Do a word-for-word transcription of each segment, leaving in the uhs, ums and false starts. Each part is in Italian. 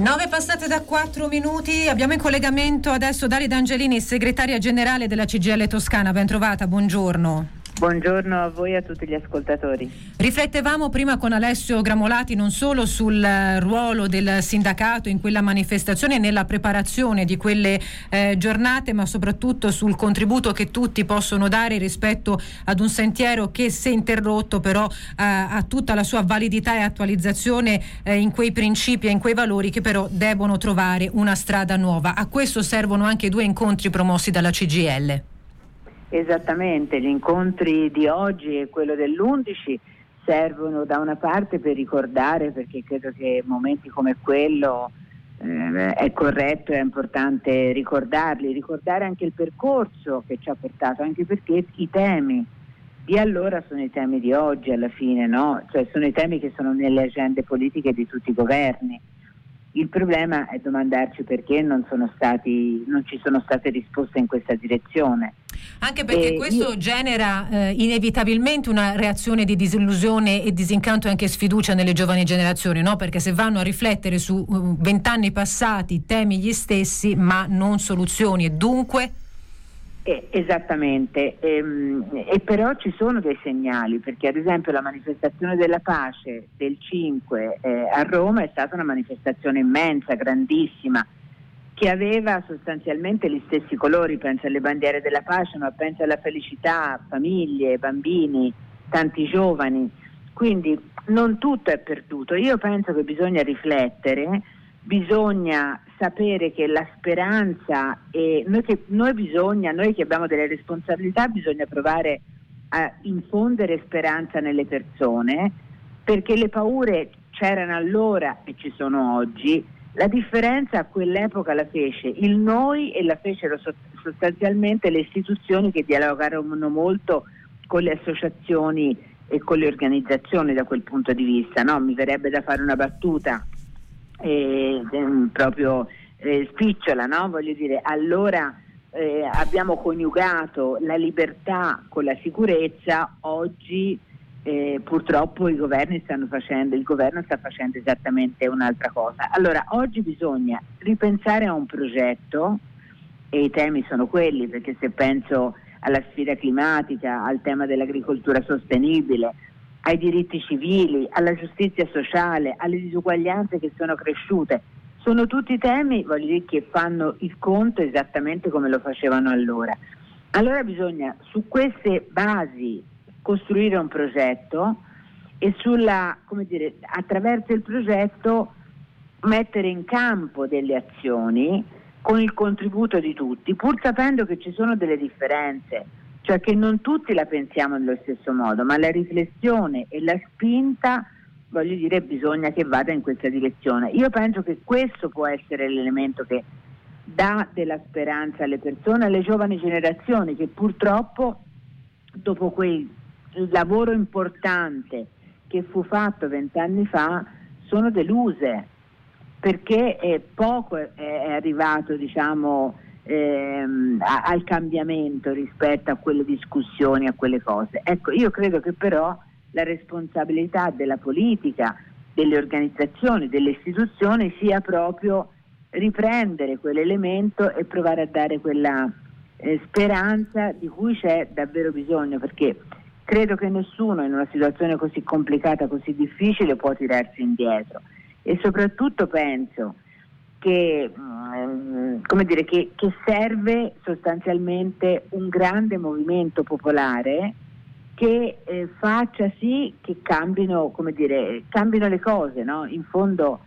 nove passate da quattro minuti, abbiamo in collegamento adesso Dalida Angelini, segretaria generale della C G I L Toscana. Ben trovata, buongiorno. Buongiorno a voi e a tutti gli ascoltatori. Riflettevamo prima con Alessio Gramolati non solo sul ruolo del sindacato in quella manifestazione e nella preparazione di quelle eh, giornate, ma soprattutto sul contributo che tutti possono dare rispetto ad un sentiero che, se interrotto, però eh, ha tutta la sua validità e attualizzazione eh, in quei principi e in quei valori che però devono trovare una strada nuova. A questo servono anche due incontri promossi dalla C G I L. Esattamente, gli incontri di oggi e quello dell'undici servono da una parte per ricordare, perché credo che momenti come quello eh, è corretto e è importante ricordarli, ricordare anche il percorso che ci ha portato, anche perché i temi di allora sono i temi di oggi alla fine, no? Cioè sono i temi che sono nelle agende politiche di tutti i governi. Il problema è domandarci perché non sono stati, non ci sono state risposte in questa direzione. Anche perché e questo io... genera eh, inevitabilmente una reazione di disillusione e disincanto e anche sfiducia nelle giovani generazioni, no? Perché se vanno a riflettere su vent'anni uh, passati, temi gli stessi, ma non soluzioni, e dunque... Eh, esattamente, ehm, e però ci sono dei segnali, perché ad esempio la manifestazione della pace del cinque eh, a Roma è stata una manifestazione immensa, grandissima, che aveva sostanzialmente gli stessi colori. Pensa alle bandiere della pace, ma pensa alla felicità, famiglie, bambini, tanti giovani, quindi non tutto è perduto. Io penso che bisogna riflettere, bisogna sapere che la speranza e noi che noi bisogna, noi che abbiamo delle responsabilità, bisogna provare a infondere speranza nelle persone, perché le paure c'erano allora e ci sono oggi. La differenza a quell'epoca la fece il noi e la fecero sostanzialmente le istituzioni, che dialogarono molto con le associazioni e con le organizzazioni da quel punto di vista, no? Mi verrebbe da fare una battuta Eh, proprio eh, spicciola, no? Voglio dire, allora eh, abbiamo coniugato la libertà con la sicurezza. Oggi eh, purtroppo i governi stanno facendo il governo sta facendo esattamente un'altra cosa. Allora oggi bisogna ripensare a un progetto, e i temi sono quelli, perché se penso alla sfida climatica, al tema dell'agricoltura sostenibile, ai diritti civili, alla giustizia sociale, alle disuguaglianze che sono cresciute, sono tutti temi, voglio dire, che fanno il conto esattamente come lo facevano allora. Allora bisogna su queste basi costruire un progetto e sulla, come dire, attraverso il progetto mettere in campo delle azioni con il contributo di tutti, pur sapendo che ci sono delle differenze. Cioè che non tutti la pensiamo nello stesso modo, ma la riflessione e la spinta, voglio dire, bisogna che vada in questa direzione. Io penso che questo può essere l'elemento che dà della speranza alle persone, alle giovani generazioni, che purtroppo dopo quel lavoro importante che fu fatto vent'anni fa sono deluse, perché è poco è, è arrivato, diciamo, Ehm, a, al cambiamento rispetto a quelle discussioni, a quelle cose. Ecco, io credo che però la responsabilità della politica, delle organizzazioni, delle istituzioni sia proprio riprendere quell'elemento e provare a dare quella eh, speranza di cui c'è davvero bisogno, perché credo che nessuno in una situazione così complicata, così difficile, può tirarsi indietro. E soprattutto penso che come dire che, che serve sostanzialmente un grande movimento popolare che eh, faccia sì che cambino, come dire, cambino le cose, no? In fondo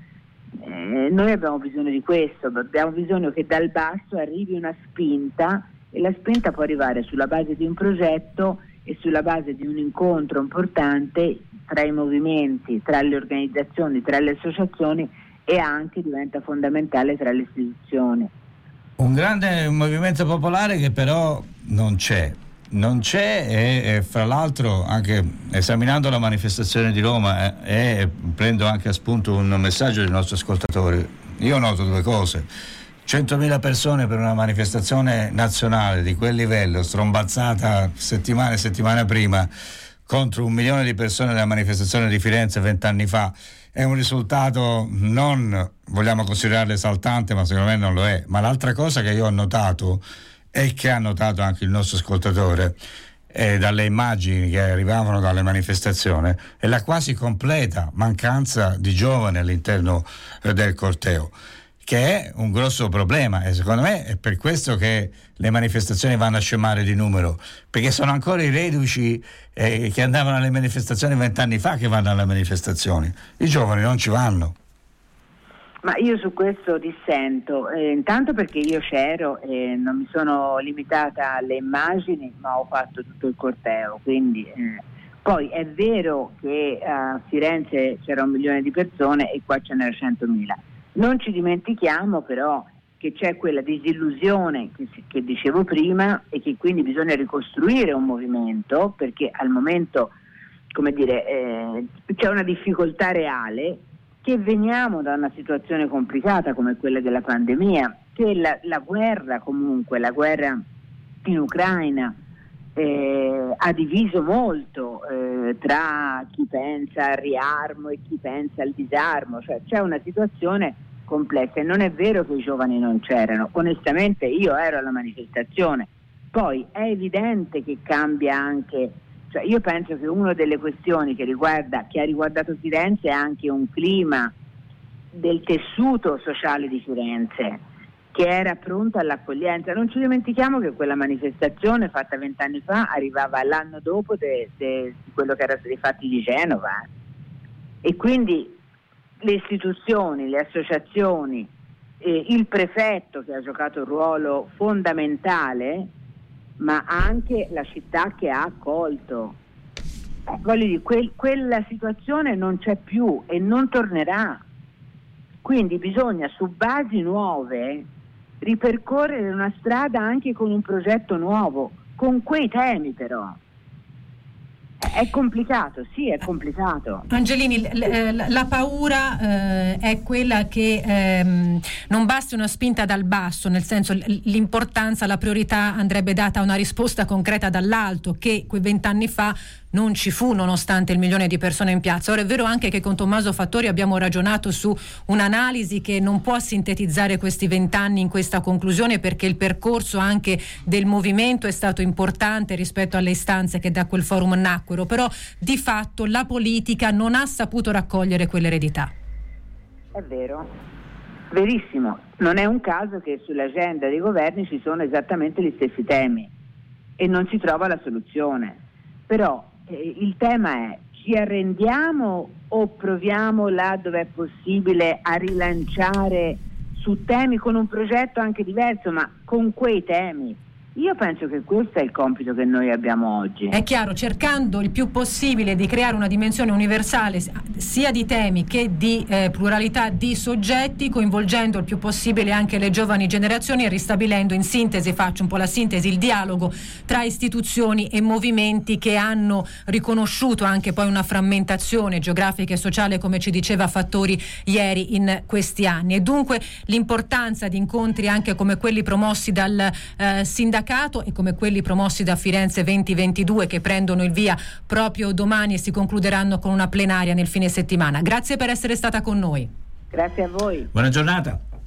eh, noi abbiamo bisogno di questo, abbiamo bisogno che dal basso arrivi una spinta, e la spinta può arrivare sulla base di un progetto e sulla base di un incontro importante tra i movimenti, tra le organizzazioni, tra le associazioni, e anche diventa fondamentale tra le istituzioni. Un grande movimento popolare che però non c'è, non c'è e, e fra l'altro, anche esaminando la manifestazione di Roma e eh, prendo anche a spunto un messaggio dei nostri ascoltatori, io noto due cose: centomila persone per una manifestazione nazionale di quel livello, strombazzata settimane e settimane prima, contro un milione di persone nella manifestazione di Firenze vent'anni fa, è un risultato non vogliamo considerarlo esaltante, ma secondo me non lo è. Ma l'altra cosa che io ho notato e che ha notato anche il nostro ascoltatore eh, dalle immagini che arrivavano dalle manifestazioni è la quasi completa mancanza di giovani all'interno eh, del corteo, che è un grosso problema, e secondo me è per questo che le manifestazioni vanno a scemare di numero, perché sono ancora i reduci eh, che andavano alle manifestazioni vent'anni fa che vanno alle manifestazioni, i giovani non ci vanno. Ma io su questo dissento, eh, intanto perché io c'ero e non mi sono limitata alle immagini, ma ho fatto tutto il corteo, quindi eh, poi è vero che a Firenze c'era un milione di persone e qua ce n'era centomila. Non ci dimentichiamo però che c'è quella disillusione che, che dicevo prima, e che quindi bisogna ricostruire un movimento, perché al momento, come dire, eh, c'è una difficoltà reale, che veniamo da una situazione complicata come quella della pandemia, che la, la guerra comunque, la guerra in Ucraina eh, ha diviso molto eh, tra chi pensa al riarmo e chi pensa al disarmo, cioè c'è una situazione complessa, e non è vero che i giovani non c'erano. Onestamente io ero alla manifestazione, poi è evidente che cambia anche, cioè io penso che una delle questioni che riguarda che ha riguardato Firenze è anche un clima del tessuto sociale di Firenze che era pronto all'accoglienza. Non ci dimentichiamo che quella manifestazione fatta vent'anni fa arrivava l'anno dopo di quello che erano stati fatti di Genova, e quindi le istituzioni, le associazioni, eh, il prefetto che ha giocato un ruolo fondamentale, ma anche la città che ha accolto. Eh, voglio dire, quel, quella situazione non c'è più e non tornerà. Quindi bisogna su basi nuove ripercorrere una strada anche con un progetto nuovo, con quei temi però. È complicato, sì, è complicato. Angelini, l- la paura eh, è quella che ehm, non basti una spinta dal basso, nel senso l'importanza, la priorità andrebbe data a una risposta concreta dall'alto, che quei vent'anni fa non ci fu, nonostante il milione di persone in piazza. Ora è vero anche che con Tommaso Fattori abbiamo ragionato su un'analisi che non può sintetizzare questi vent'anni in questa conclusione, perché il percorso anche del movimento è stato importante rispetto alle istanze che da quel forum nacquero, però di fatto la politica non ha saputo raccogliere quell'eredità. È vero, verissimo. Non è un caso che sull'agenda dei governi ci sono esattamente gli stessi temi e non si trova la soluzione. Però eh, il tema è: ci arrendiamo o proviamo là dove è possibile a rilanciare su temi con un progetto anche diverso, ma con quei temi? Io penso che questo è il compito che noi abbiamo oggi. È chiaro, cercando il più possibile di creare una dimensione universale sia di temi che di eh, pluralità di soggetti, coinvolgendo il più possibile anche le giovani generazioni e ristabilendo in sintesi, faccio un po' la sintesi, il dialogo tra istituzioni e movimenti che hanno riconosciuto anche poi una frammentazione geografica e sociale, come ci diceva Fattori ieri, in questi anni. E dunque l'importanza di incontri anche come quelli promossi dal eh, sindacato e come quelli promossi da Firenze venti ventidue, che prendono il via proprio domani e si concluderanno con una plenaria nel fine settimana. Grazie per essere stata con noi. Grazie a voi. Buona giornata.